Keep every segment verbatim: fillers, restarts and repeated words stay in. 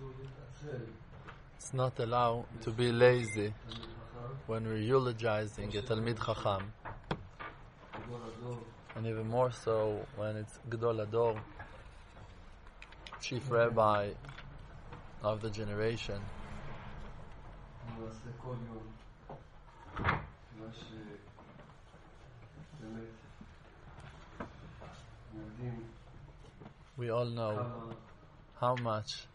It's not allowed to be lazy when we're eulogizing a Talmid Chacham, and even more so when it's Gedol Ador, chief rabbi of the generation. We all know how much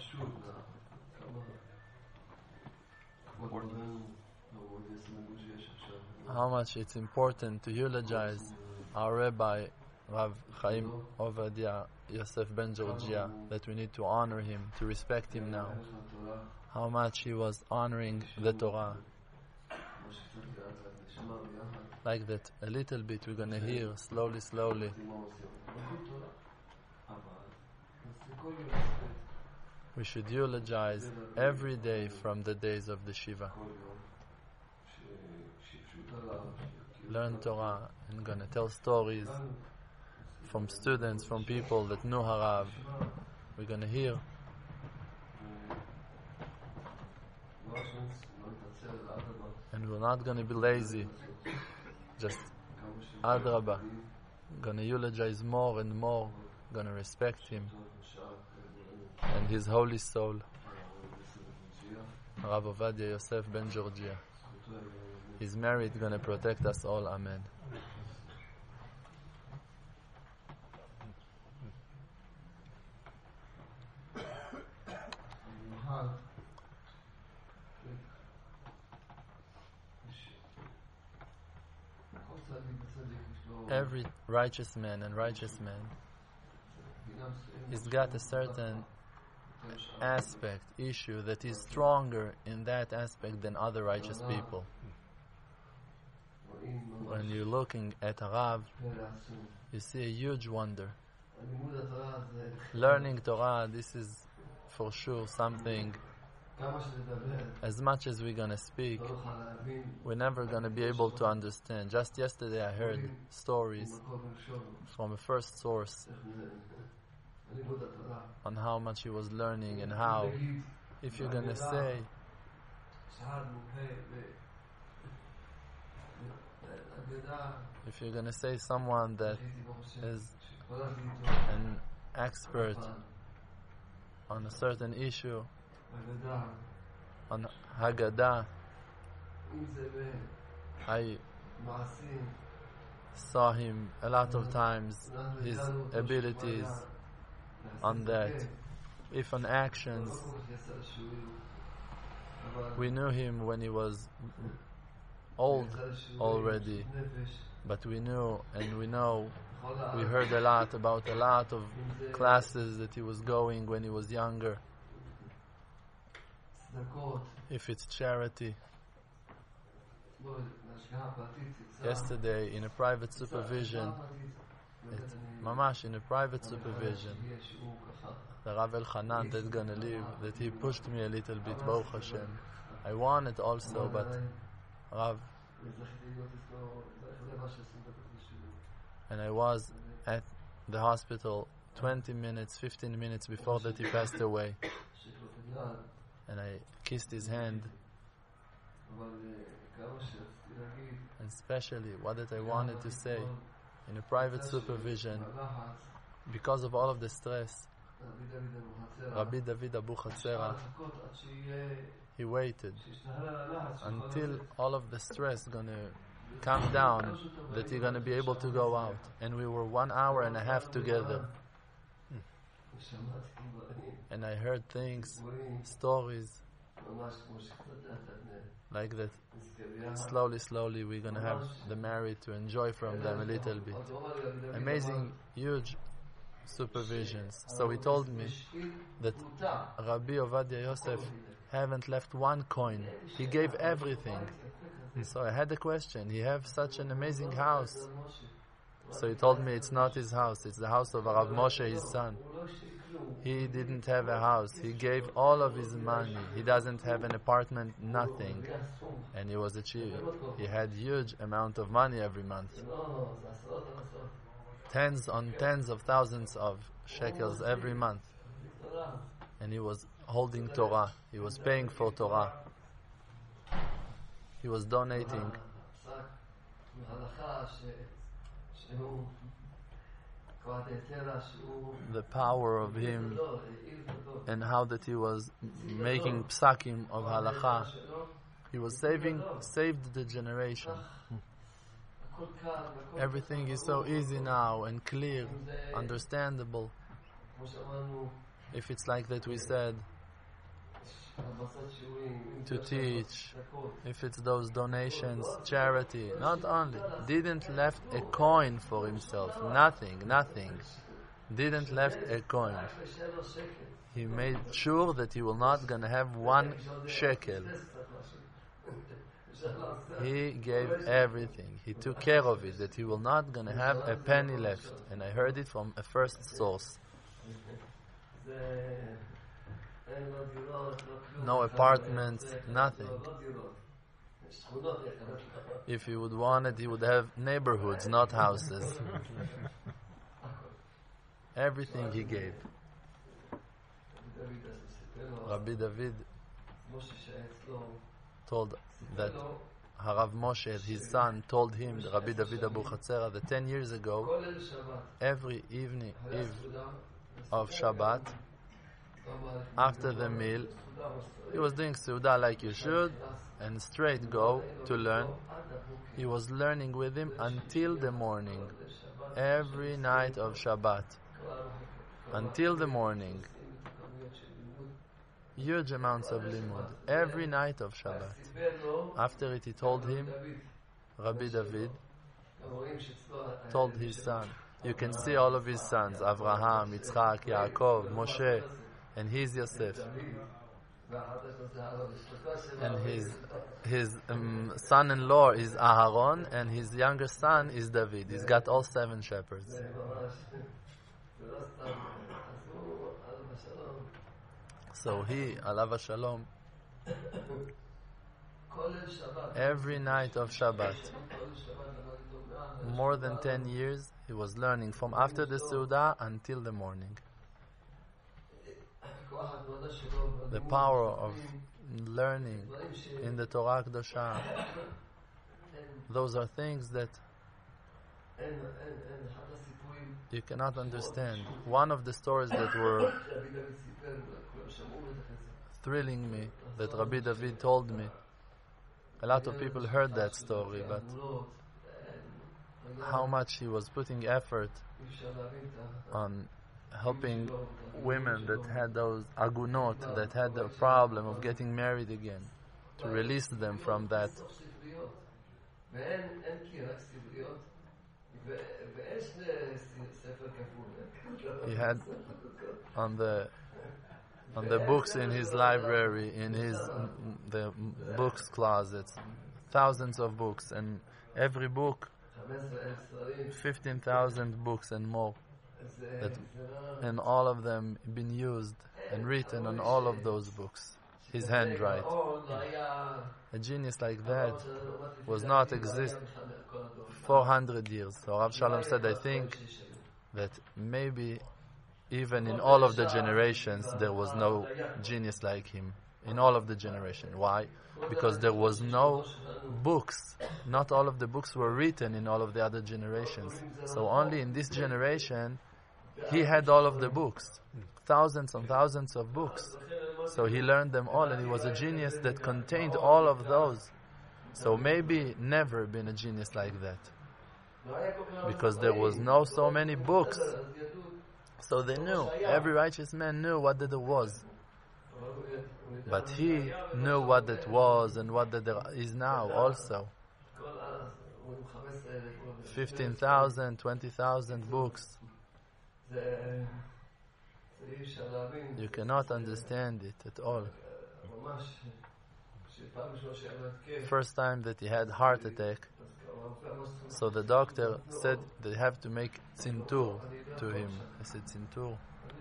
how much it's important to eulogize our Rabbi Rav Chaim Ovadia Yosef Ben Georgia, that we need to honor him, to respect him now. How much he was honoring the Torah. Like that, a little bit we're going to hear, slowly, slowly. We should eulogize every day from the days of the Shiva. Learn Torah and going to tell stories from students, from people that knew Harav. We're going to hear. And we're not going to be lazy. Just Adrabah. Going to eulogize more and more. Going to respect him and his holy soul, Rav Ovadia Yosef Ben Georgia. He's married, going to protect us all. Amen. Every righteous man and righteous man, he's got a certain aspect, issue that is stronger in that aspect than other righteous people. When you're looking at a Rav, you see a huge wonder. Learning Torah, this is for sure something, as much as we're going to speak, we're never going to be able to understand. Just yesterday I heard stories from a first source on how much he was learning and how, if you're going to say if you're going to say someone that is an expert on a certain issue, on Haggadah, I saw him a lot of times, his abilities on that. If on actions, we knew him when he was old already, but we knew and we know, we heard a lot about a lot of classes that he was going when he was younger. If it's charity. Yesterday in a private supervision, it, mamash in a private supervision, the Rav Elchanan that's gonna leave, that he pushed me a little bit, Baruch Hashem. I wanted also, but Rav, and I was at the hospital twenty minutes, fifteen minutes before that he passed away, and I kissed his hand. And especially what that I wanted to say, in a private supervision, because of all of the stress, Rabbi David Abu Chatzera, he waited until all of the stress gonna come down, that he's gonna be able to go out. And we were one hour and a half together. And I heard things, stories like that. Slowly, slowly we're gonna have the married to enjoy from them a little bit. Amazing, huge supervisions. So he told me that Rabbi Ovadia Yosef haven't left one coin. He gave everything. So I had a question. He have such an amazing house. So he told me it's not his house. It's the house of Rav Moshe, his son. He didn't have a house. He gave all of his money. He doesn't have an apartment, nothing. And he was a chief. He had huge amount of money every month. Tens on tens of thousands of shekels every month. and he was holding Torah. He was paying for Torah. He was donating. The power of him and how that he was making psakim of halakha. He was saving, saved the generation. Everything is so easy now and clear, understandable. If it's like that we said, to teach, if it's those donations, charity, not only, didn't left a coin for himself, nothing, nothing, didn't left a coin. He made sure that he will not gonna have one shekel. He gave everything. He took care of it, that he will not gonna have a penny left. And I heard it from a first source. No apartments, nothing. If he would want it, he would have neighborhoods, not houses. Everything he gave. Rabbi David told that Harav Moshe, his son, told him, Rabbi David Abu Chatzera, that ten years ago, every evening eve of Shabbat, after the meal, he was doing Seudah like you should, and straight go to learn. He was learning with him until the morning, every night of Shabbat, until the morning. Huge amounts of limud, every night of Shabbat. After it, he told him, Rabbi David told his son, you can see all of his sons, Avraham, Yitzchak, Yaakov, Moshe, and he's Yosef. And his his um, son-in-law is Aharon, and his younger son is David. He's got all seven shepherds. So he, Alav Shalom, every night of Shabbat, more than ten years, he was learning from after the Seudah until the morning. The power of learning in the Torah Kedosha, those are things that you cannot understand. One of the stories that were thrilling me, that Rabbi David told me, a lot of people heard that story, but how much he was putting effort on helping women that had those agunot, that had the problem of getting married again, to release them from that. He had on the on the books in his library, in his the books closets, thousands of books, and every book, fifteen thousand books and more, that, and all of them been used and written on all of those books. His handwriting. A genius like that was not exist four hundred years. So Rav Shalom said, I think that maybe even in all of the generations there was no genius like him. In all of the generations. Why? Because there was no books. Not all of the books were written in all of the other generations. So only in this generation he had all of the books. Thousands and thousands of books. So he learned them all, and he was a genius that contained all of those. So maybe never been a genius like that. Because there was no so many books. So they knew, every righteous man knew what that was. But he knew what that was and what that there is now also. fifteen thousand, twenty thousand books. You cannot understand it at all. First time that he had heart attack, so the doctor said they have to make tzimtur to him. I said tzimtur?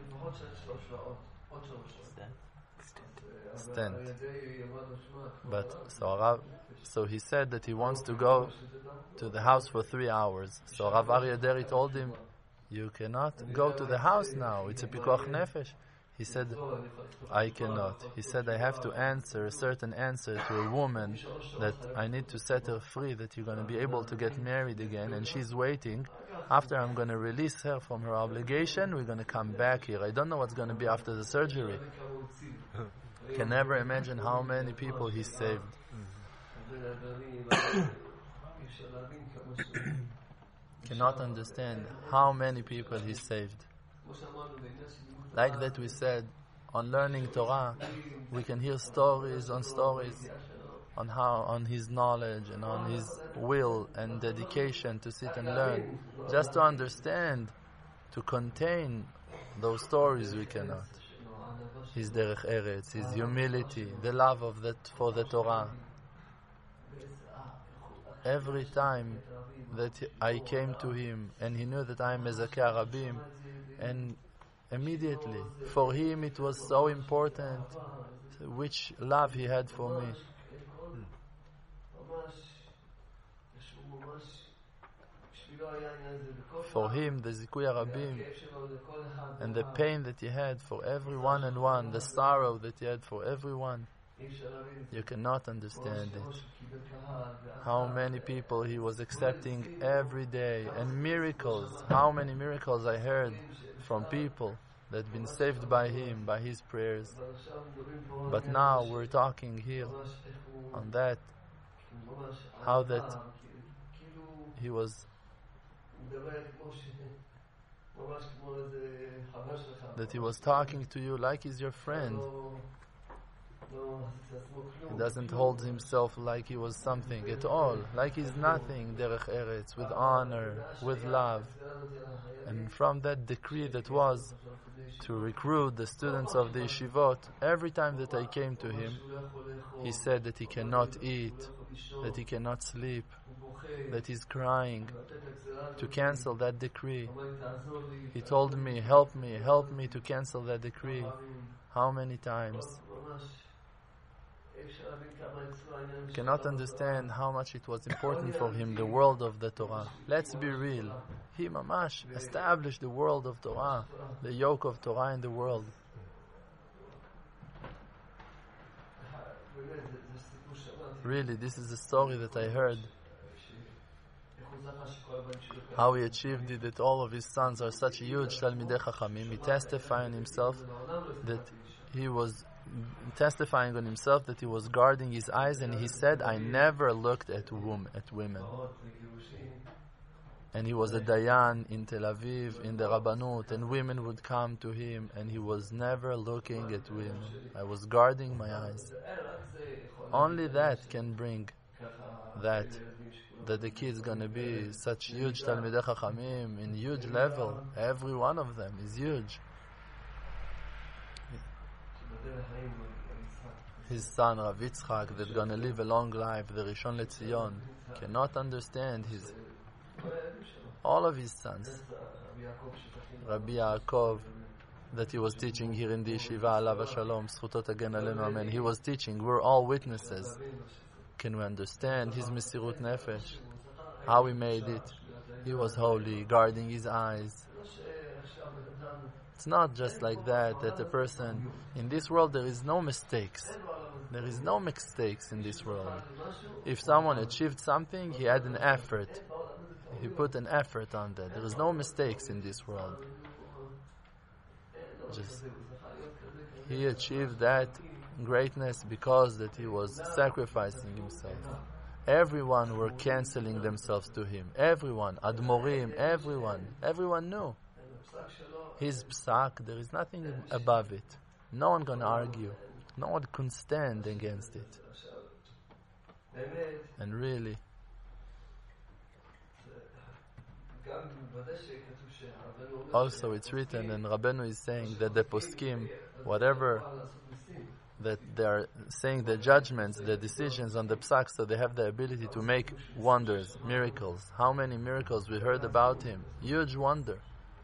Stent. But so Rav, so he said that he wants to go to the house for three hours. So Rav Aryeh Deri told him, you cannot go to the house now. It's a pikuach nefesh. He said, I cannot. He said, I have to answer a certain answer to a woman that I need to set her free, that you're going to be able to get married again, and she's waiting. After I'm going to release her from her obligation, we're going to come back here. I don't know what's going to be after the surgery. Can never imagine how many people he saved. Cannot understand how many people he saved. Like that we said, on learning Torah, we can hear stories on stories on how, on his knowledge and on his will and dedication to sit and learn. Just to understand, to contain those stories we cannot. His derech eretz, his humility, the love of that for the Torah. Every time that I came to him and he knew that I am Mezakeh Rabim, and immediately, for him it was so important which love he had for me. For him, the Zikui Rabim and the pain that he had for every one and one, the sorrow that he had for everyone, you cannot understand it. How many people he was accepting every day, and miracles, how many miracles I heard from people that have been saved by him, by his prayers. But now we're talking here on that, how that he was, that he was talking to you like he's your friend. He doesn't hold himself like he was something at all, like he's nothing, derech eretz, with honor, with love. And from that decree that was to recruit the students of the yeshivot, every time that I came to him, he said that he cannot eat, that he cannot sleep, that he's crying, to cancel that decree. He told me, help me, help me to cancel that decree. How many times? Cannot understand how much it was important for him, the world of the Torah. Let's be real. He mamash established the world of Torah, the yoke of Torah in the world. Really, this is the story that I heard. How he achieved it, that all of his sons are such huge Talmidei Chachamim. He testified on himself that he was testifying on himself that he was guarding his eyes, and he said, I never looked at wom- at women. And he was a Dayan in Tel Aviv, in the Rabbanut, and women would come to him, and he was never looking at women. I was guarding my eyes. Only that can bring that, that the kid's going to be such huge Talmidei Chachamim, in huge level. Every one of them is huge. His son Rav Yitzchak, that's going to live a long life, the Rishon LeZion, cannot understand his all of his sons. Rabbi Yaakov, that he was teaching here in the yeshiva, Alav Shalom, Zchuto Tagen Aleinu Amen. He was teaching. We're all witnesses. Can we understand his Mesirut Nefesh? How he made it? He was holy, guarding his eyes. It's not just like that, that a person, in this world there is no mistakes. There is no mistakes in this world. If someone achieved something, he had an effort. He put an effort on that. There is no mistakes in this world. Just, he achieved that greatness because that he was sacrificing himself. Everyone were canceling themselves to him. Everyone, Admorim, everyone, everyone knew. His psak, there is nothing above it. No one gonna argue. No one can stand against it. And really, also it's written, and Rabbeinu is saying that the poskim, whatever that they are saying, the judgments, the decisions on the psak, so they have the ability to make wonders, miracles. How many miracles we heard about him? Huge wonder.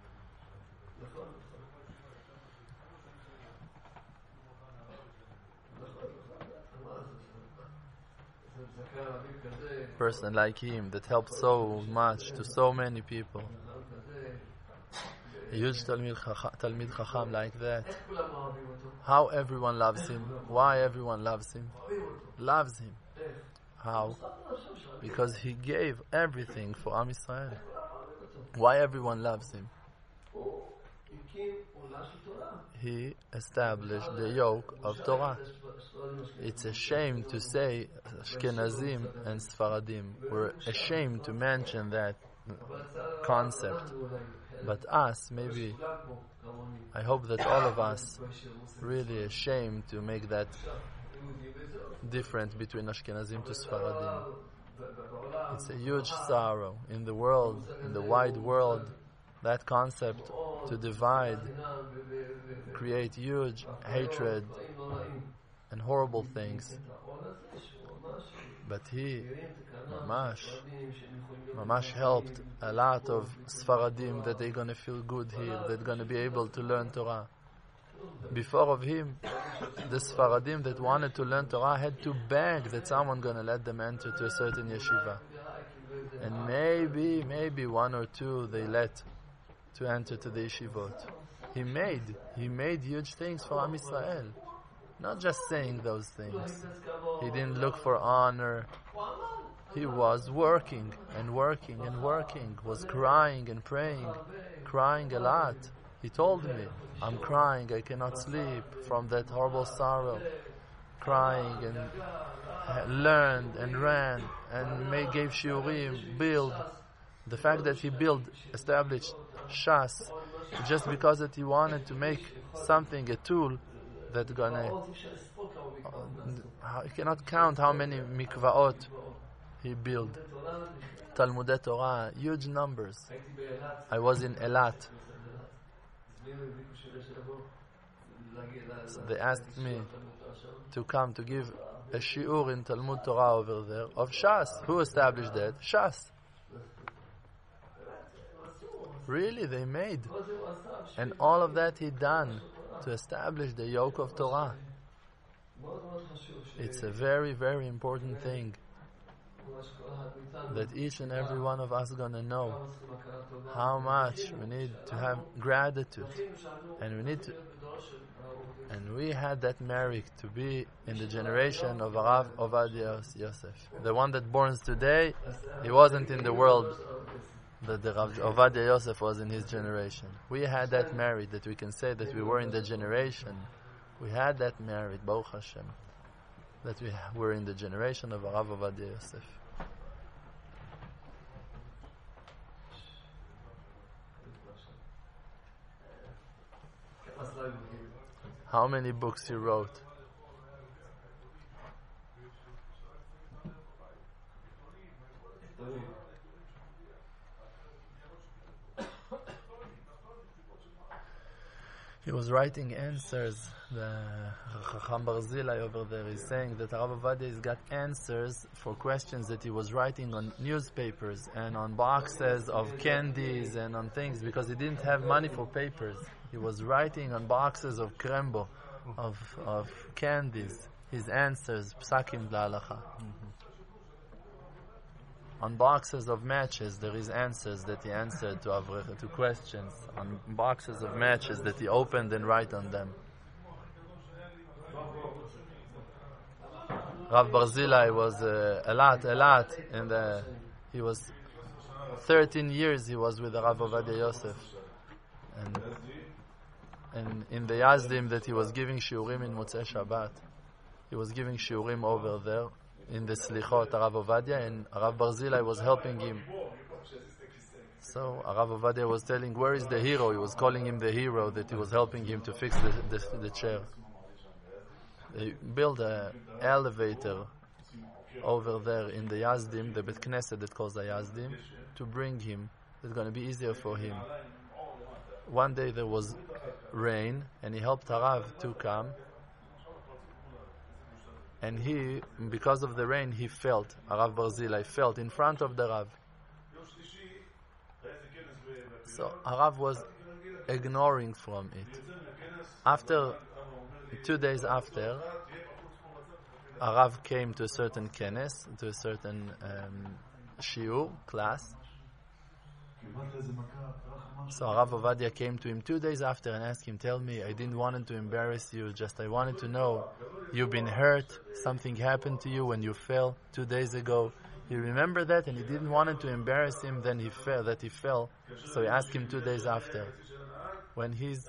Person like him that helped so much to so many people. a huge Talmid Chacham, Talmid Chacham like that. How everyone loves him. Why everyone loves him? Loves him. How? Because he gave everything for Am Yisrael. Why everyone loves him? He established the yoke of Torah. It's a shame to say Ashkenazim and Sfaradim. We're ashamed to mention that concept. But us, maybe, I hope that all of us really ashamed to make that difference between Ashkenazim to Sfaradim. It's a huge sorrow in the world, in the wide world. That concept to divide, create huge hatred and horrible things. But he, Mamash, Mamash helped a lot of Sfaradim that they're going to feel good here, they're going to be able to learn Torah. Before of him, the Sfaradim that wanted to learn Torah had to beg that someone going to let them enter to a certain yeshiva. And maybe, maybe one or two they let to enter to the yeshivot. He made, he made huge things for Am Yisrael. Not just saying those things. He didn't look for honor. He was working and working and working, was crying and praying, crying a lot. He told me, I'm crying, I cannot sleep from that horrible sorrow. Crying and learned and ran and made, gave shiurim, build. The fact that he built, established Shas, just because that he wanted to make something, a tool, that gonna... Uh, you cannot count how many mikvaot he built. Talmudei Torah, huge numbers. I was in Elat. So they asked me to come to give a shiur in Talmud Torah over there of Shas. Who established that? Shas. Really, they made. And all of that he done to establish the yoke of Torah. It's a very, very important thing that each and every one of us gonna know how much we need to have gratitude, and we need to, and we had that merit to be in the generation of Rav Ovadia Yosef, the one that born today. He wasn't in the world that the Rav Ovadia Yosef was in his generation. We had that merit that we can say that we were in the generation. We had that merit, Baruch Hashem, that we were in the generation of Rav Ovadia Yosef. How many books he wrote? He was writing answers. The Chacham Barzilai over there is saying that Rav Ovadia has got answers for questions that he was writing on newspapers and on boxes of candies and on things, because he didn't have money for papers. He was writing on boxes of krembo, of of candies, his answers, psakim la'alacha. On boxes of matches, there is answers that he answered to Avrecha, to questions. On boxes of matches that he opened and write on them. Rav Barzilai was uh, a lot, a lot, and uh, he was thirteen years. He was with Rav Ovadia Yosef, and and in the Yazdim that he was giving shiurim in Motzei Shabbat, he was giving shiurim over there in the Slichot, Rav Ovadia, and Rav Barzilai was helping him. So Rav Ovadia was telling, where is the hero? He was calling him the hero, that he was helping him to fix the, the, the chair. They built an elevator over there in the Yazdim, the Bet Knesset that calls the Yazdim, to bring him. It's going to be easier for him. One day there was rain, and he helped Harav to come. And he, because of the rain, he felt, Rav Barzilai felt in front of the Rav. So Harav was ignoring from it. After, two days after, Harav came to a certain kenes, to a certain um, shiur, class, So Rav Ovadia came to him two days after and asked him, tell me, I didn't want to embarrass you, just I wanted to know, you've been hurt, something happened to you when you fell two days ago. He remembered that and he didn't want to embarrass him, then he fell, that he fell. So he asked him two days after. When he's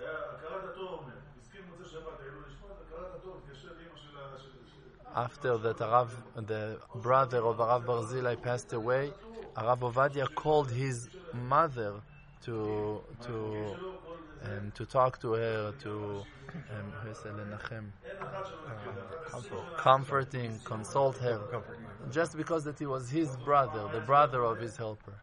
After that Rav, the brother of Rav Barzilai passed away, Rav Ovadia called his mother to to um, to talk to her, to um, comforting, consult her, just because that he was his brother, the brother of his helper.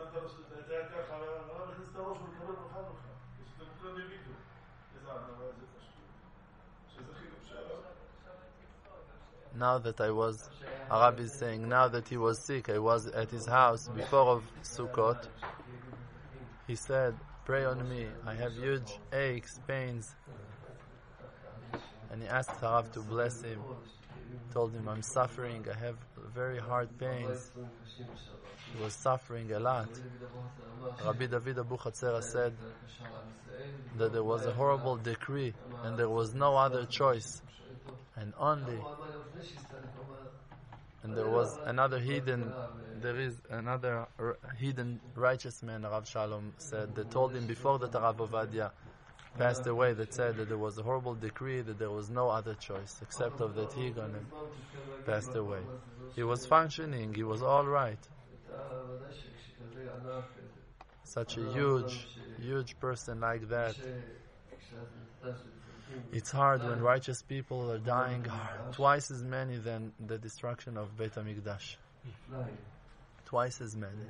Now that I was, Arab is saying, now that he was sick, I was at his house before of Sukkot. He said, pray on me, I have huge aches, pains. And he asked Arav to bless him. Told him, I'm suffering, I have very hard pains. He was suffering a lot. Rabbi David Abuchatzera said that there was a horrible decree and there was no other choice. And only, and there was another hidden, there is another r- hidden righteous man, Rav Shalom said, that told him before that Rav Ovadia passed away, that said that there was a horrible decree, that there was no other choice, except of that he gonna passed away. He was functioning, he was all right. Such a huge, huge person like that. It's hard when righteous people are dying, twice as many than the destruction of Beit HaMikdash. Twice as many.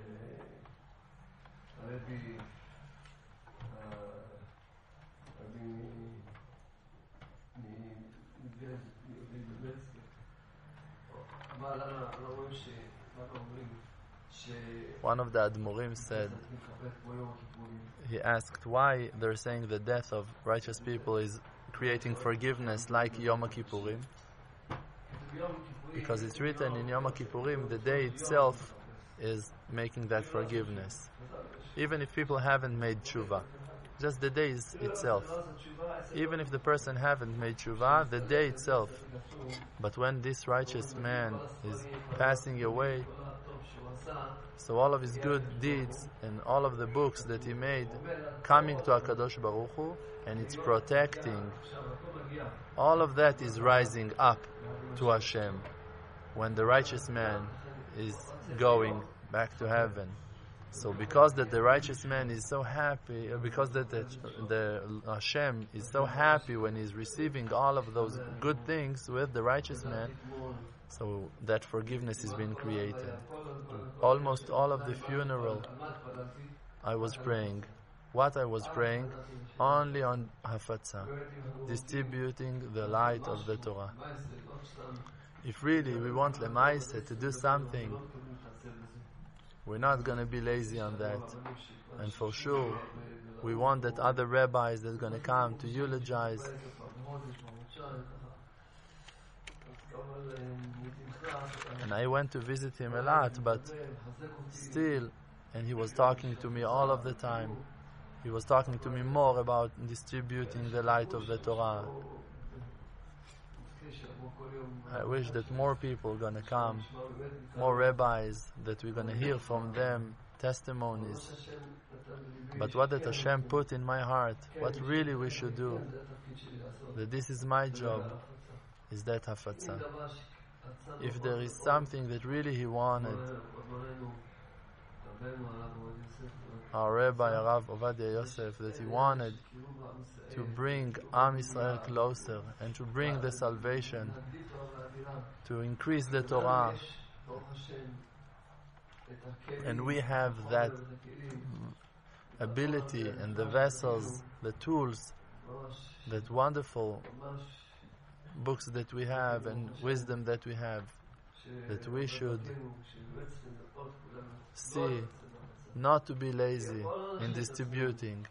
One of the Admorim said, he asked why they're saying the death of righteous people is creating forgiveness like Yom Kippurim. Because it's written in Yom Kippurim, the day itself is making that forgiveness. Even if people haven't made tshuva. Just the day is itself. Even if the person haven't made tshuva, the day itself. But when this righteous man is passing away, so all of his good deeds and all of the books that he made coming to HaKadosh Baruch Hu, and it's protecting, all of that is rising up to Hashem when the righteous man is going back to heaven. So because that the righteous man is so happy, because that the, the Hashem is so happy when he's receiving all of those good things with the righteous man, so that forgiveness is being created. Almost all of the funeral I was praying. What I was praying? Only on Hafatza, distributing the light of the Torah. If really we want Lemaise to do something, we're not going to be lazy on that. And for sure, we want that other rabbis that are going to come to eulogize. And I went to visit him a lot, but still, and he was talking to me all of the time. He was talking to me more about distributing the light of the Torah. I wish that more people are going to come, more rabbis, that we're going to hear from them testimonies. But what that Hashem put in my heart, what really we should do, that this is my job, is that Hafatza. If there is something that really he wanted, our Rabbi Rav Ovadia Yosef, that he wanted to bring Am Yisrael closer and to bring the salvation, to increase the Torah. And we have that ability and the vessels, the tools, that wonderful books that we have and wisdom that we have, that we should see, not to be lazy in distributing.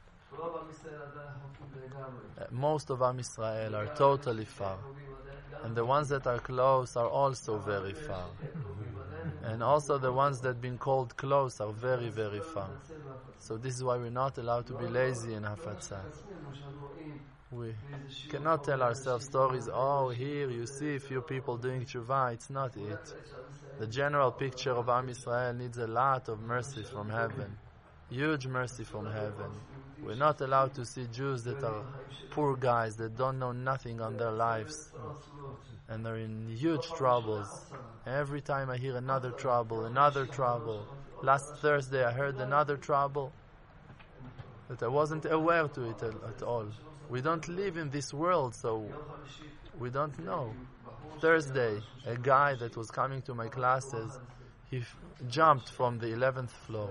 Uh, most of Am Yisrael are totally far, and the ones that are close are also very far. And also the ones that have been called close are very, very far. So this is why we're not allowed to be lazy in Hafatzah. We cannot tell ourselves stories, oh, here you see a few people doing tshuva. It's not it. The general picture of Am Yisrael needs a lot of mercy from heaven. Huge mercy from heaven. We're not allowed to see Jews that are poor guys that don't know nothing on their lives and they're in huge troubles. Every time I hear another trouble, another trouble. Last Thursday I heard another trouble that I wasn't aware to it at all. We don't live in this world, so we don't know. Thursday, a guy that was coming to my classes, he f- jumped from the eleventh floor.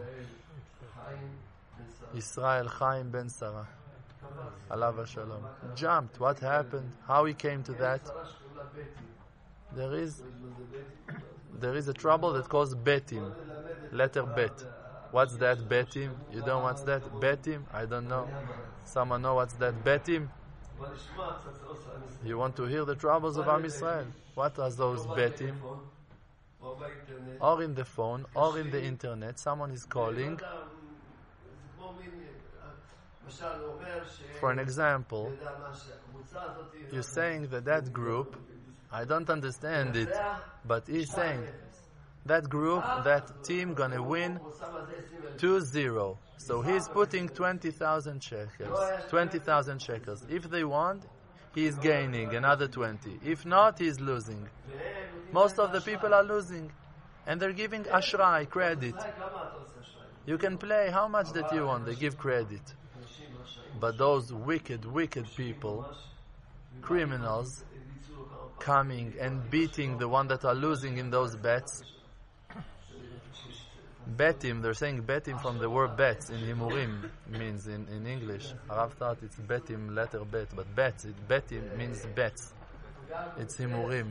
Israel Chaim Ben Sarah, Alav Hashalom, jumped. What happened? How he came to that? There is there is a trouble that calls betim, letter bet. What's that betim? You don't know what's that? Betim? I don't know. Someone know what's that betim? You want to hear the troubles of Am Yisrael? What are those betim? Or in the phone, or in the internet, someone is calling. For an example, you're saying that that group, I don't understand it, but he's saying that group, that team gonna win two zero. So he's putting twenty thousand shekels. twenty thousand shekels. If they won, he's gaining another twenty. If not, he's losing. Most of the people are losing. And they're giving ashray, credit. You can play how much that you want, they give credit. But those wicked, wicked people, criminals, coming and beating the one that are losing in those bets. Betim, they're saying betim from the word bets in Himurim, means in, in English. Arav thought it's betim, letter bet, but bets, it, betim means bets. It's Himurim.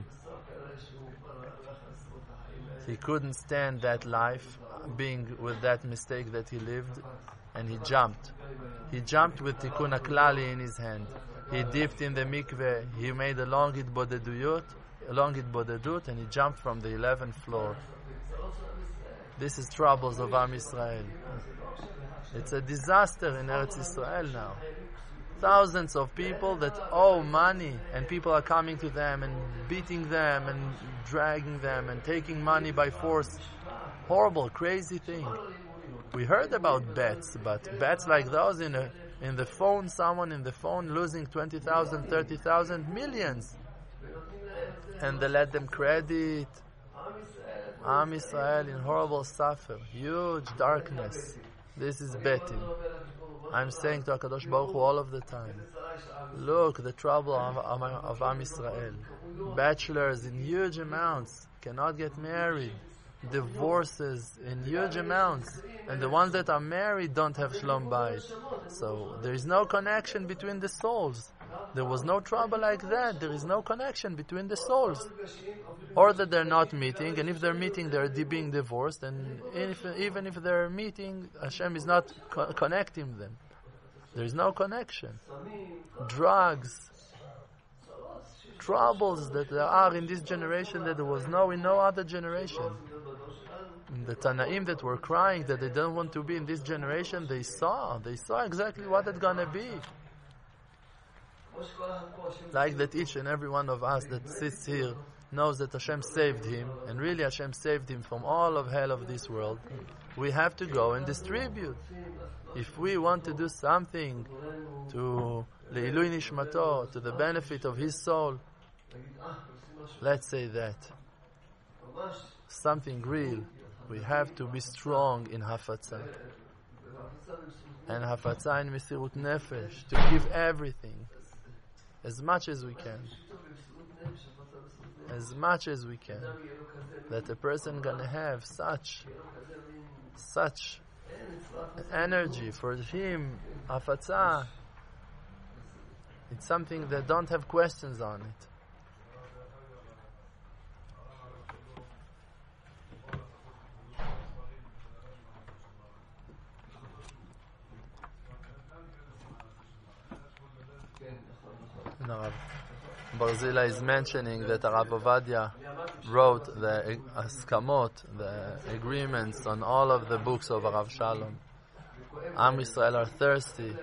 He couldn't stand that life, being with that mistake that he lived, and he jumped. He jumped with Tikkun HaKlali in his hand. He dipped in the mikveh, he made a long hitbodedut, a long hitbodedut, and he jumped from the eleventh floor. This is troubles of Am Yisrael. It's a disaster in Eretz Yisrael now. Thousands of people that owe money, and people are coming to them and beating them and dragging them and taking money by force. Horrible, crazy thing. We heard about bets, but bets like those in a in the phone, someone in the phone losing twenty thousand, thirty thousand, millions. And they let them credit. Am Yisrael in horrible suffer, huge darkness. This is betting. I'm saying to HaKadosh Baruch Hu all of the time, look, the trouble of, of, of Am Yisrael. Bachelors in huge amounts cannot get married. Divorces in huge amounts. And the ones that are married don't have Shlom Bayit. So there is no connection between the souls. There was no trouble like that. There is no connection between the souls. Or that they're not meeting, and if they're meeting, they're being divorced, and if, even if they're meeting, Hashem is not co- connecting them. There is no connection. Drugs, troubles that there are in this generation that there was no in no other generation. The Tanaim that were crying that they don't want to be in this generation, they saw, they saw exactly what it's gonna be. Like that each and every one of us that sits here knows that Hashem saved him, and really Hashem saved him from all of hell of this world. We have to go and distribute. If we want to do something to Leilui Nishmato, to the benefit of his soul, let's say that. Something real. We have to be strong in Hafatzah. And Hafatzah in Mesirut Nefesh, to give everything. As much as we can. As much as we can. That a person gonna have such, such energy for him, Hafatzah. It's something that don't have questions on it. Rav Barzila is mentioning that Rav Ovadia wrote the askamot, the agreements on all of the books of Arav Shalom. Am Yisrael are thirsty.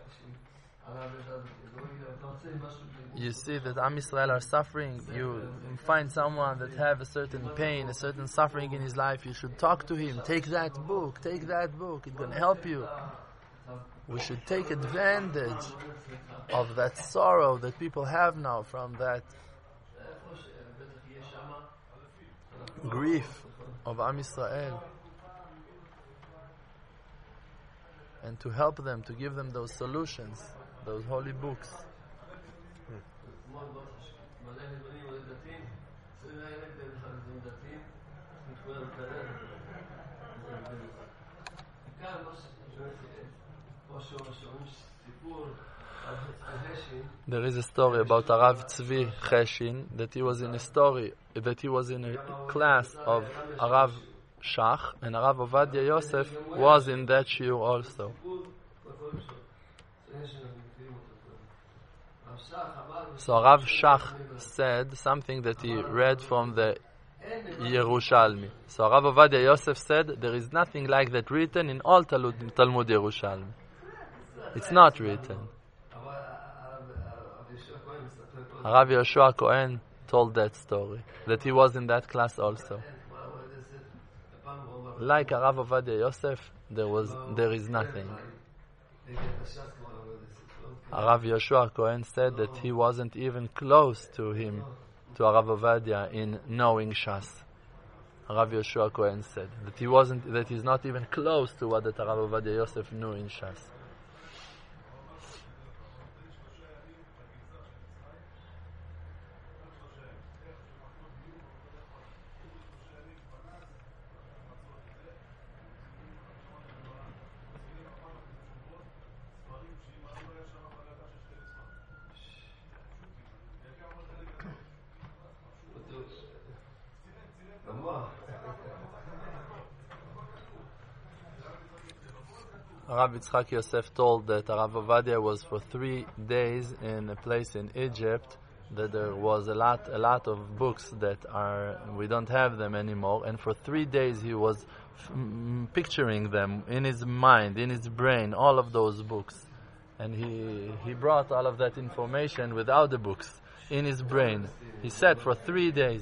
You see that Am Yisrael are suffering. You find someone that have a certain pain, a certain suffering in his life. You should talk to him. Take that book. Take that book. It's going to help you. We should take advantage of that sorrow that people have now from that grief of Am Yisrael, and to help them, to give them those solutions, those holy books. There is a story about Arav Tzvi Cheshin, that he was in a story, that he was in a class of Arav Shach, and Arav Ovadia Yosef was in that shiur also. So Arav Shach said something that he read from the Yerushalmi. So Arav Ovadia Yosef said, there is nothing like that written in all Talmud, Talmud Yerushalmi. It's not written. Arav Yoshua Cohen told that story, that he was in that class also. Like Arav Ovadia Yosef, there was, there is nothing. Arav Yoshua Cohen said that he wasn't even close to him, to Arav Ovadia, in knowing Shas. Arav Yoshua Cohen said that he wasn't, that he's not even close to what that Arav Ovadia Yosef knew in Shas. Rav Yitzchak Yosef told that Rav Ovadia was for three days in a place in Egypt, that there was a lot, a lot of books that are, we don't have them anymore, and for three days he was f- picturing them in his mind, in his brain, all of those books. And he, he brought all of that information without the books in his brain. He said for three days,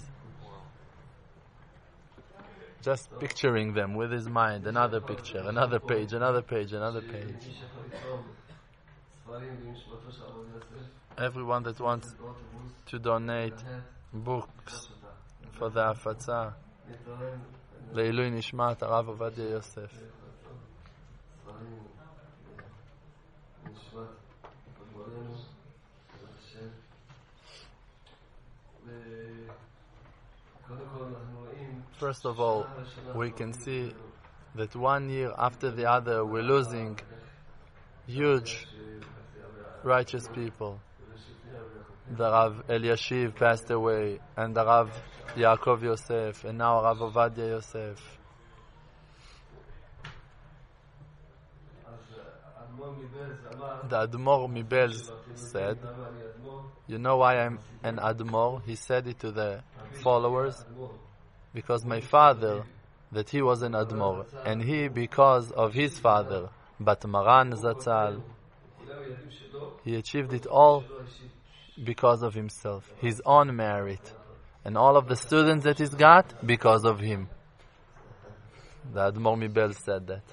just picturing them with his mind, another picture, another page, another page, another page. Everyone that wants to donate books for the Afatza, Leilui Nishmat Arav Ovadia Yosef. First of all, we can see that one year after the other we're losing huge righteous people. The Rav Eliashiv passed away, and the Rav Yaakov Yosef, and now Rav Ovadia Yosef. The Admor Mibelz said, you know why I'm an Admor? He said it to the followers, because my father, that he was an Admor, and he, because of his father, Bat Maran Zatzal, he achieved it all because of himself, his own merit, and all of the students that he's got, because of him. The Admor Mibel said that.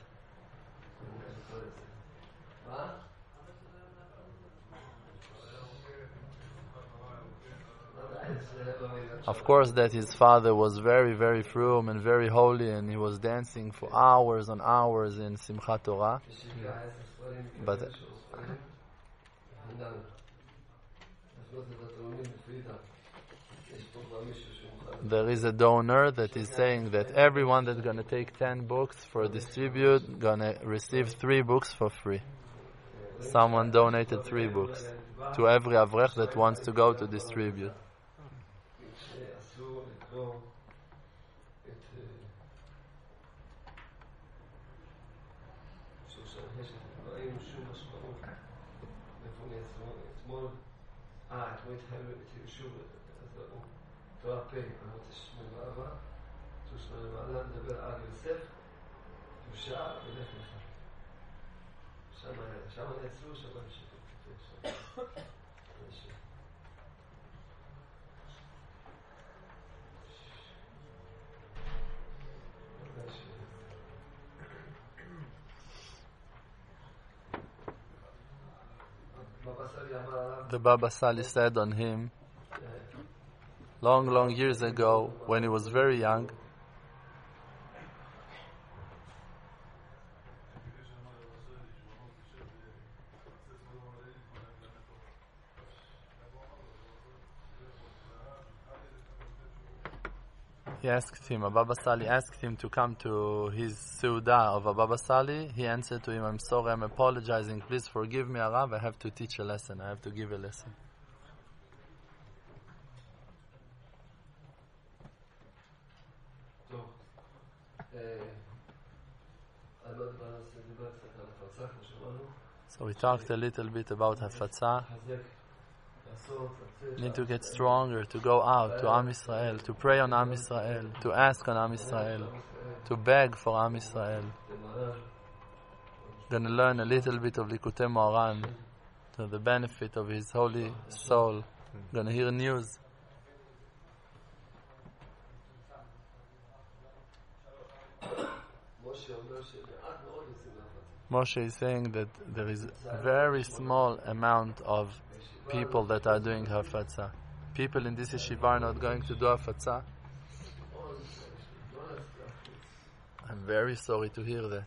Of course that his father was very, very frum and very holy, and he was dancing for hours and hours in Simchat Torah. But there is a donor that is saying that everyone that's going to take ten books for distribute going to receive three books for free. Someone donated three books to every Avrech that wants to go to distribute. The Baba Sali said on him long, long years ago when he was very young, he asked him, Baba Sali asked him to come to his Seudah of Baba Sali. He answered to him, I'm sorry, I'm apologizing, please forgive me, Arav, I have to teach a lesson, I have to give a lesson. So we talked a little bit about Hafatza. Need to get stronger, to go out to Am Yisrael, to pray on Am Yisrael, to ask on Am Yisrael, to beg for Am Yisrael. Gonna learn a little bit of Likutei Moharan to the benefit of his holy soul. Gonna hear news. Moshe is saying that there is a very small amount of people that are doing Hafatza. People in this yeshiva are not going to do Hafatza. I'm very sorry to hear that.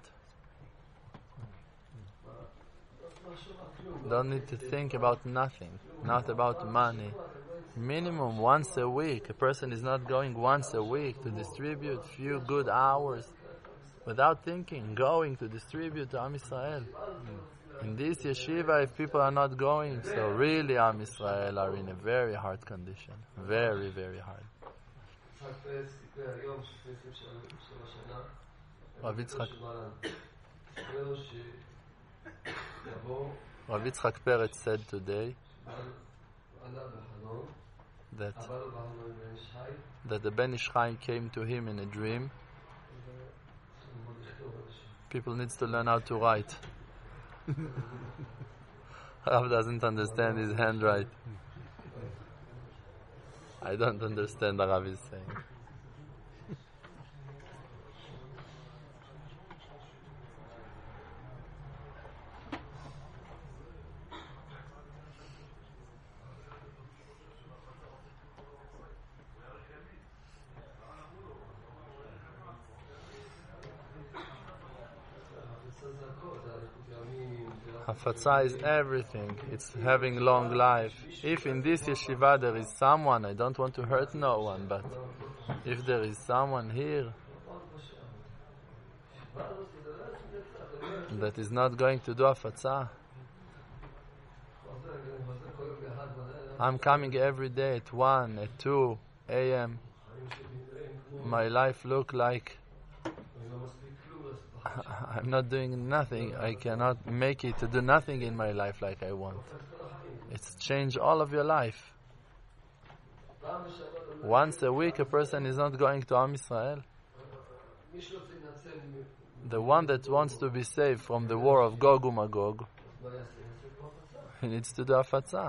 Don't need to think about nothing, not about money. Minimum once a week. A person is not going once a week to distribute few good hours without thinking, going to distribute to Am Yisrael. In this yeshiva, if people are not going, so really Am Yisrael are in a very hard condition. Very, very hard. Rav Yitzchak, Rav Yitzchak Peretz said today that, that the Ben Ish Chai came to him in a dream. People need to learn how to write. Rav doesn't understand his handwriting. I don't understand what Rav is saying. Hafatza is everything. It's having long life. If in this yeshiva there is someone, I don't want to hurt no one, but if there is someone here that is not going to do Hafatza, I'm coming every day at one, at two a m My life look like I'm not doing nothing. I cannot make it to do nothing in my life like I want. It's changed all of your life. Once a week a person is not going to Am Yisrael. The one that wants to be saved from the war of Gog and Magog, he needs to do Hafatza.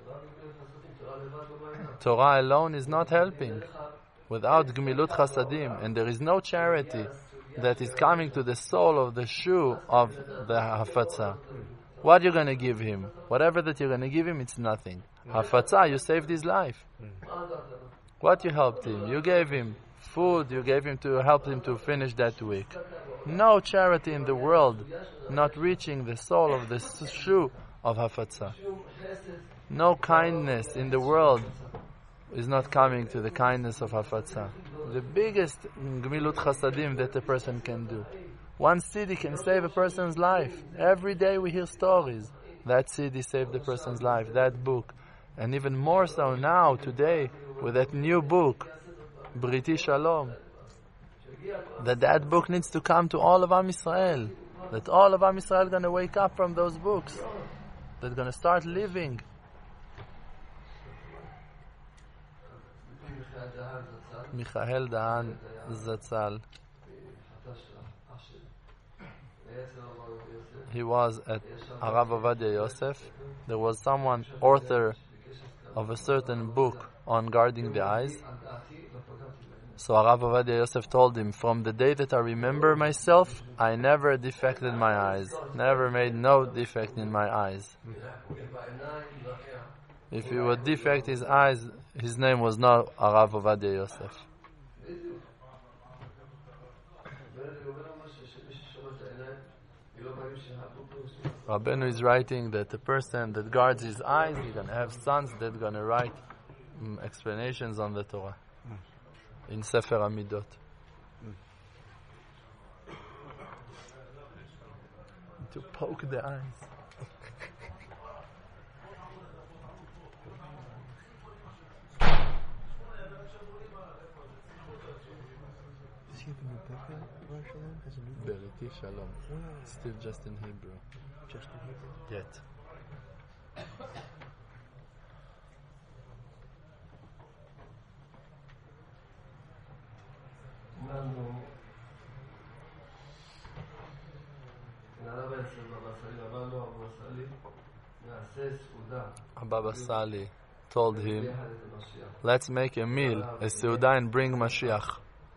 Torah alone is not helping. Without Gmilut Chasadim, and there is no charity that is coming to the soul of the shoe of the Hafatza. What you're going to give him? Whatever that you're going to give him, it's nothing. Hafatza, you saved his life. What you helped him? You gave him food, you gave him to help him to finish that week. No charity in the world not reaching the soul of the shoe of Hafatza. No kindness in the world is not coming to the kindness of Hafatza. The biggest Gmilut Chasadim that a person can do. One city can save a person's life. Every day we hear stories. That city saved the person's life, that book. And even more so now, today, with that new book, Briti Shalom. That that book needs to come to all of Am Yisrael. That all of Am Yisrael are going to wake up from those books. They're going to start living. Michael Dahan Zatzal. He was at Arav Ovadia Yosef. There was someone, author of a certain book on guarding the eyes. So Arav Ovadia Yosef told him, from the day that I remember myself, I never defected my eyes. Never made no defect in my eyes. If he would defect his eyes, his name was not Arav Ovadia Yosef. Rabbeinu is writing that a person that guards his eyes, he's going to have sons that are going to write um, explanations on the Torah mm. in Sefer Amidot. Mm. To poke the eyes. Beriti Shalom. Still just in Hebrew. Just in Hebrew? Yet. Baba Sali told him, let's make a meal, a seudah, and bring Mashiach.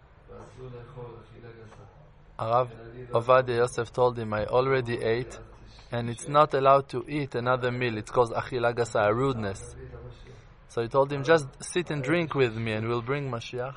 Arav Ovadia Yosef told him, I already ate, and it's not allowed to eat another meal. It's called achila gasa, rudeness. So he told him, just sit and drink with me, and we'll bring Mashiach.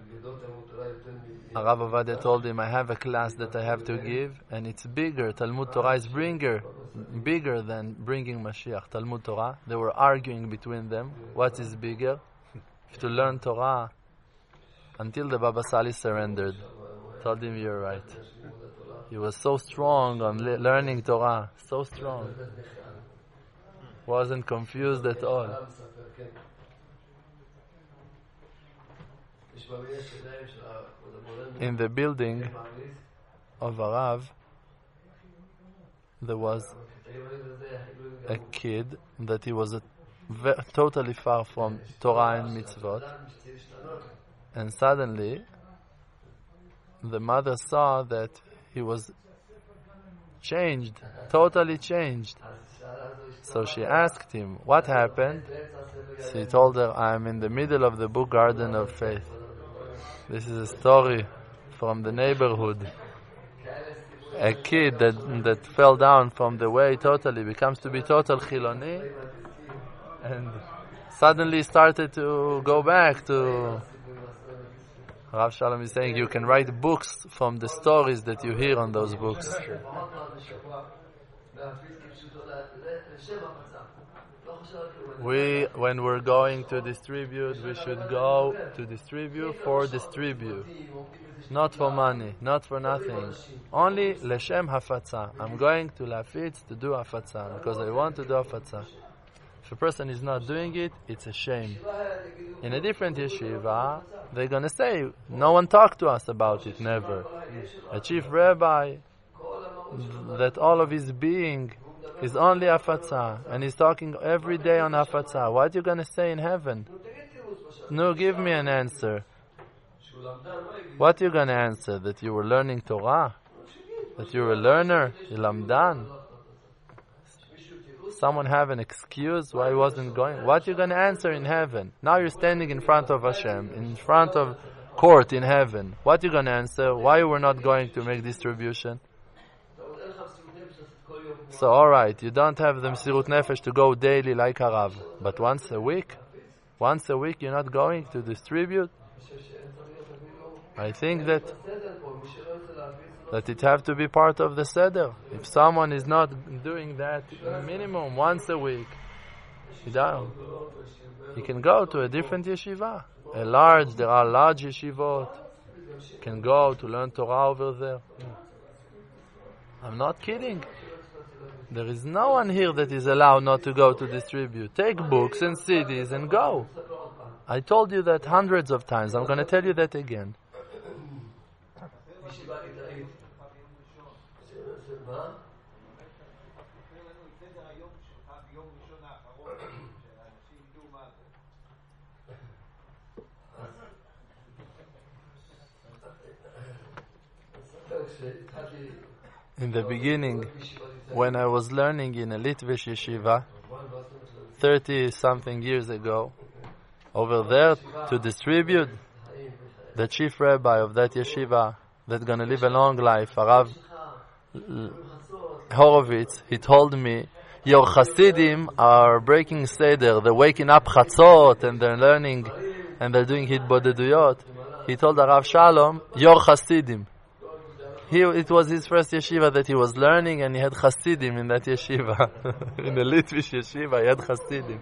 Arav Ovadia told him, I have a class that I have to give, and it's bigger. Talmud Torah is bigger, bigger than bringing Mashiach. Talmud Torah. They were arguing between them. What is bigger? To learn Torah. Until the Baba Sali surrendered. Told him, you're right. He was so strong on le- learning Torah. So strong. Wasn't confused at all. In the building of Arav, there was a kid that he was a ve- totally far from Torah and mitzvot. And suddenly, the mother saw that he was changed, totally changed. So she asked him, what happened? So he told her, I'm in the middle of the book Garden of Faith. This is a story from the neighborhood. A kid that that fell down from the way totally becomes to be total Chiloni, and suddenly started to go back to... Rav Shalom is saying you can write books from the stories that you hear on those books. We, when we're going to distribute, we should go to distribute for distribute. Not for money, not for nothing. Only Leshem Hafatza. I'm going to Lafitz to do Hafatza because I want to do Hafatza. If a person is not doing it, it's a shame. In a different yeshiva, they're going to say, no one talked to us about it, never. A chief rabbi, that all of his being is only Hafatza, and he's talking every day on Hafatza. What are you going to say in heaven? No, give me an answer. What are you going to answer? That you were learning Torah? That you're a learner? You lamdan? Someone have an excuse why he wasn't going? What are you going to answer in heaven? Now you're standing in front of Hashem, in front of court in heaven. What are you going to answer? Why you were not going to make distribution? So alright, you don't have the Msirut Nefesh to go daily like Arav, but once a week? Once a week you're not going to distribute? I think that that it have to be part of the Seder. If someone is not doing that minimum once a week, he, don't, he can go to a different yeshiva. A large, there are large yeshivot. Can go to learn Torah over there. I'm not kidding. There is no one here that is allowed not to go to distribute. Take books and C Ds and go. I told you that hundreds of times. I'm going to tell you that again. In the beginning, when I was learning in a Litvish yeshiva, thirty-something years ago, over there to distribute, the chief rabbi of that yeshiva that's going to live a long life, Harav Horovitz, he told me, your Hasidim are breaking Seder, they're waking up Chatzot and they're learning and they're doing Hitbodeduyot. He told Harav Shalom, your Hasidim. He, it was his first yeshiva that he was learning, and he had Hasidim in that yeshiva. In the Litvish yeshiva, he had Hasidim.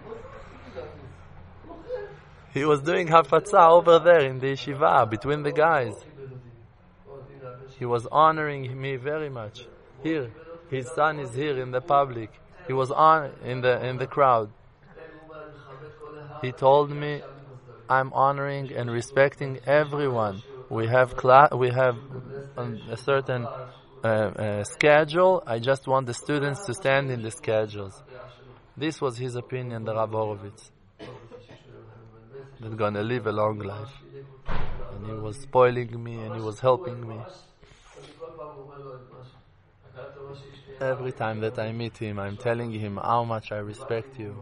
He was doing Hafatza over there in the yeshiva, between the guys. He was honoring me very much. Here, his son is here in the public. He was on in the in the crowd. He told me, I'm honoring and respecting everyone. We have cla- we have um, a certain uh, uh, schedule. I just want the students to stand in the schedules. This was his opinion, the Rav Horovitz. They're going to live a long life. And he was spoiling me and he was helping me. Every time that I meet him, I'm telling him how much I respect you.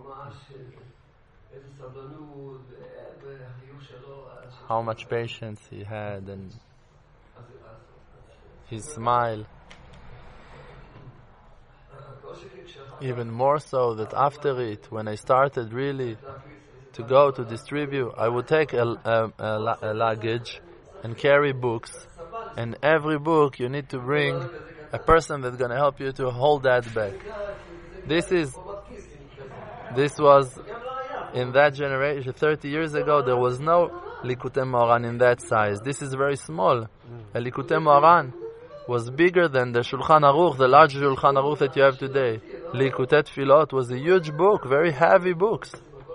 How much patience he had and his smile. Even more so that after it, when I started really to go to distribute, I would take a, a, a, a luggage and carry books, and every book you need to bring a person that's going to help you to hold that bag. This is this was in that generation thirty years ago. There was no Likutei Moharan in that size. This is very small. A Likutei Moharan was bigger than the Shulchan Aruch, the large Shulchan Aruch that you have today. Likutei Tfilot was a huge book, very heavy books.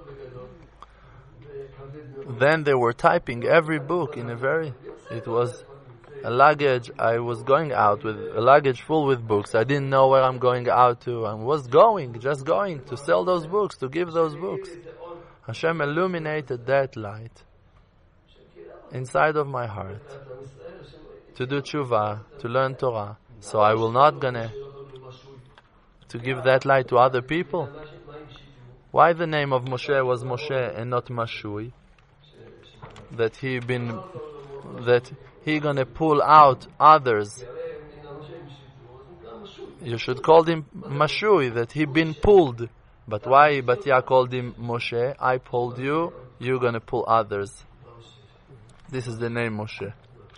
Then they were typing every book in a very, it was a luggage. I was going out with a luggage full with books. I didn't know where I'm going out to. I was going, just going to sell those books, to give those books. Hashem illuminated that light inside of my heart to do tshuva, to learn Torah. So I will not gonna to give that light to other people. Why the name of Moshe was Moshe and not Mashui? That he been that he gonna pull out others. You should call him Mashui, that he been pulled. But why Batya called him Moshe? I pulled you, you're gonna pull others. This is the name Moshe.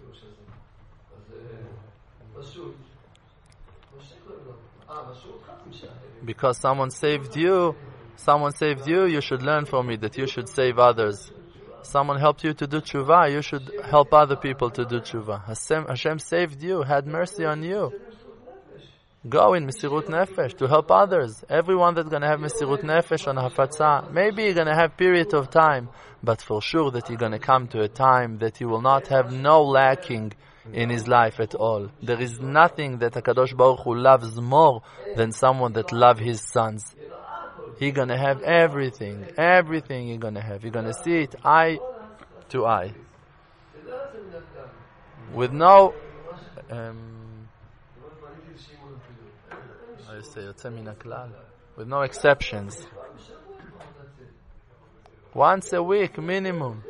Because someone saved you, someone saved you, you should learn from it that you should save others. Someone helped you to do tshuva, you should help other people to do tshuva. Hashem, Hashem saved you, had mercy on you. Go in Mesirut Nefesh to help others. Everyone that's going to have Mesirut Nefesh on Hafatza, maybe you're going to have period of time, but for sure that you're going to come to a time that you will not have no lacking in his life at all. There is nothing that HaKadosh Baruch Hu loves more than someone that loves his sons. He's going to have everything, everything you're going to have. You're going to see it eye to eye. With no... Um, I say, with no exceptions. Once a week minimum.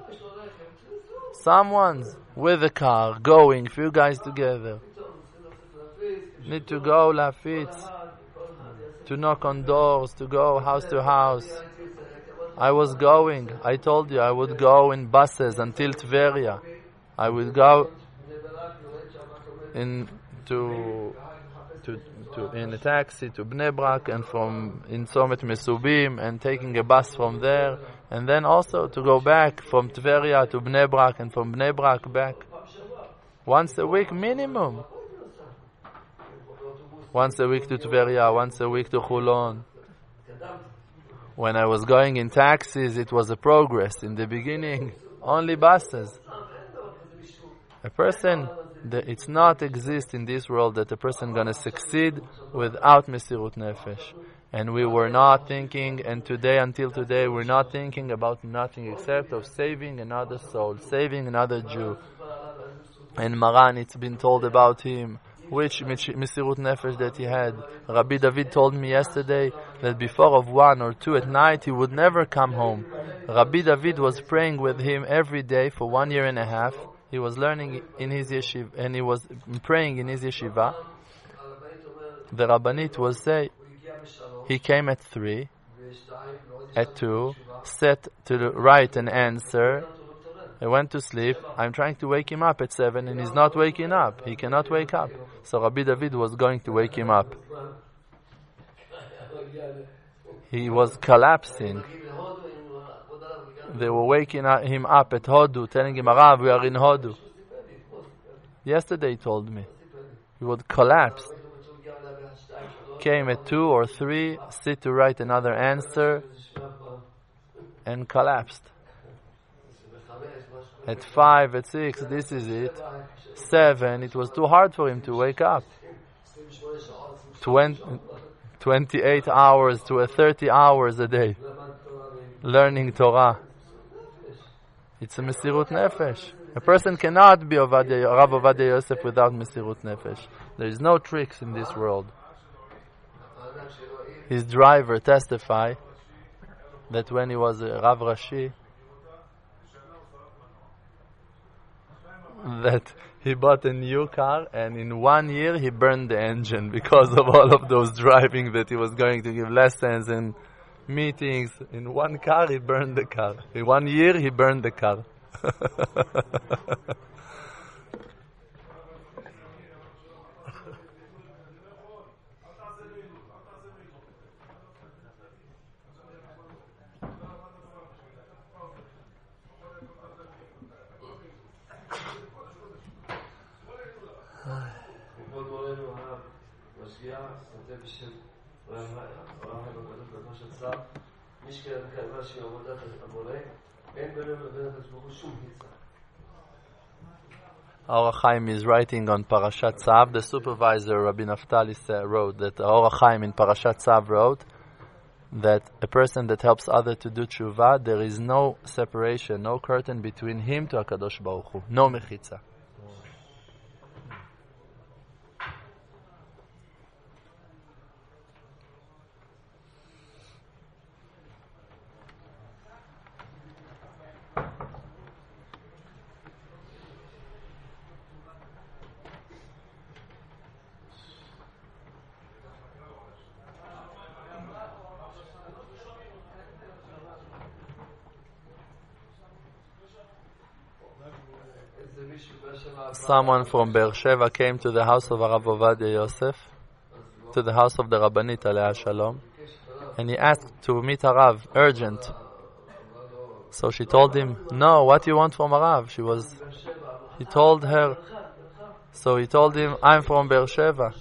Someone's with a car, going, few guys together. Need to go Lafitz, to knock on doors, to go house to house. I was going, I told you, I would go in buses until Tveria. I would go in to to to in a taxi to Bnei Brak, and from in Tzomet Mesubim, and taking a bus from there, and then also to go back from Tveria to Bnei Brak, and from Bnei Brak back. Once a week minimum. Once a week to Tveria, once a week to Chulon. When I was going in taxis, it was a progress. In the beginning, only buses. A person, the, it's not exist in this world that a person gonna succeed without Mesirut Nefesh. And we were not thinking, and today, until today, we're not thinking about nothing except of saving another soul, saving another Jew. And Maran, it's been told about him, which Mesirut Nefesh that he had. Rabbi David told me yesterday that before of one or two at night he would never come home. Rabbi David was praying with him every day for one year and a half. He was learning in his yeshiva and he was praying in his yeshiva. The Rabbanit will say he came at three, at two, set to the write an answer. He went to sleep. I'm trying to wake him up at seven and he's not waking up. He cannot wake up. So Rabbi David was going to wake him up. He was collapsing. They were waking him up at Hodu, telling him, Arav, we are in Hodu. Yesterday he told me. He would collapse. Came at two or three, sit to write another answer, and collapsed. At five, at six, this is it. Seven, it was too hard for him to wake up. Twenty, twenty-eight hours to thirty hours a day. Learning Torah. It's a Mesirut Nefesh. A person cannot be Ovadia, Rav Ovadia Yosef without Mesirut Nefesh. There is no tricks in this world. His driver testified that when he was a Rav Rashi, that he bought a new car and in one year he burned the engine because of all of those driving that he was going to give lessons and meetings. In one car he burned the car. In one year he burned the car. Or HaChaim is writing on Parashat Tzav. The supervisor, Rabbi Naftali, wrote that Or HaChaim in Parashat Tzav wrote that a person that helps others to do tshuva, there is no separation, no curtain between him to HaKadosh Baruch Hu, no mechitza. Someone from Beersheba came to the house of Rav Ovadia Yosef, to the house of the Rabbanit Alei Shalom, and he asked to meet Harav, urgent. So she told him, no, what do you want from Harav? She was, he told her, so he told him, I'm from Beersheba.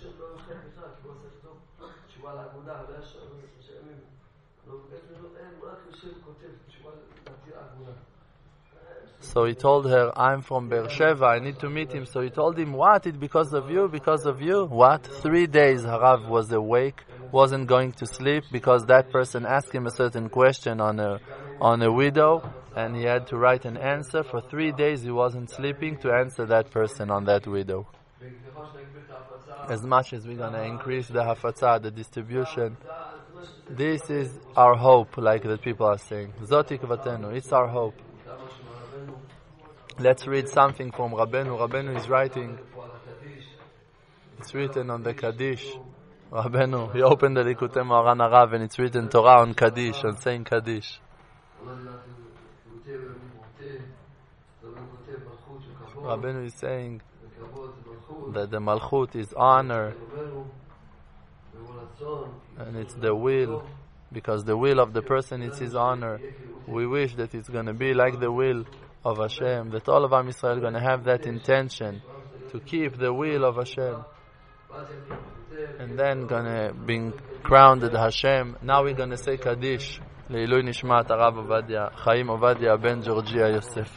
So he told her, I'm from Beersheba, I need to meet him. So he told him, what? It's because of you, because of you? What? Three days Harav was awake, wasn't going to sleep because that person asked him a certain question on a, on a widow, and he had to write an answer. For three days he wasn't sleeping to answer that person on that widow. As much as we're going to increase the hafatzah, the distribution, this is our hope, like the people are saying. Zoti kvatenu, it's our hope. Let's read something from Rabbeinu. Rabbeinu is writing. It's written on the Kaddish. Rabbeinu, he opened the Likutei Moharan Harav and it's written Torah on Kaddish, on saying Kaddish. Rabbeinu is saying that the Malchut is honor and it's the will, because the will of the person is his honor. We wish that it's going to be like the will of Hashem, that all of Am Yisrael are going to have that intention to keep the will of Hashem, and then going to be crowned at Hashem. Now we're going to say Kaddish Leilui Nishmat Rav Ovadia Chaim Ovadia ben Georgia Yosef.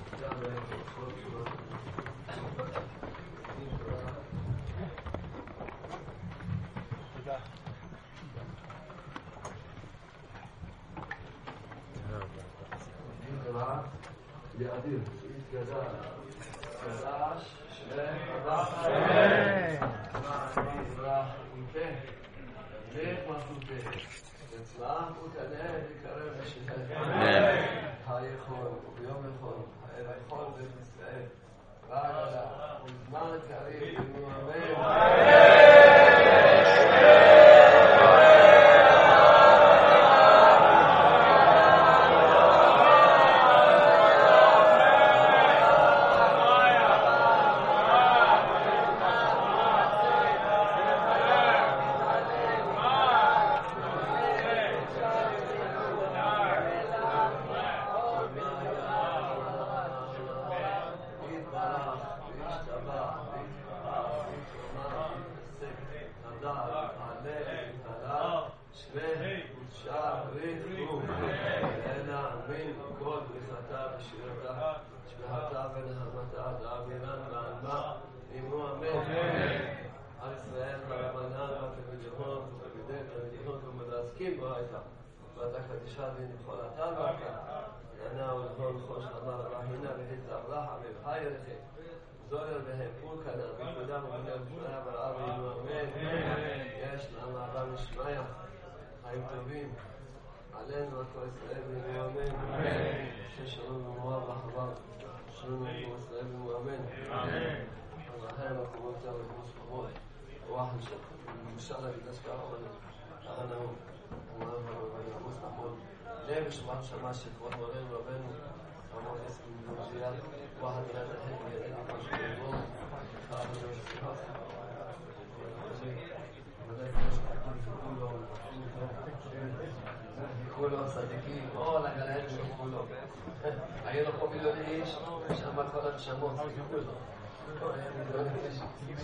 היו לו פה מיליון איש, שם כל הנשמות,